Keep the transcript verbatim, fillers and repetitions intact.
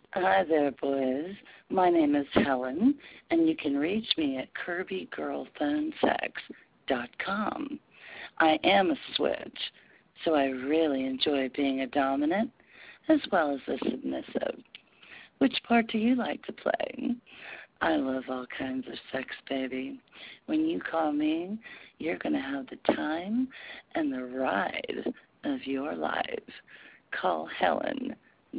Hi there, boys. My name is Helen, and you can reach me at kirby girl phone sex dot com. I am a switch, so I really enjoy being a dominant as well as a submissive. Which part do you like to play? I love all kinds of sex, baby. When you call me, you're going to have the time and the ride of your life. Call Helen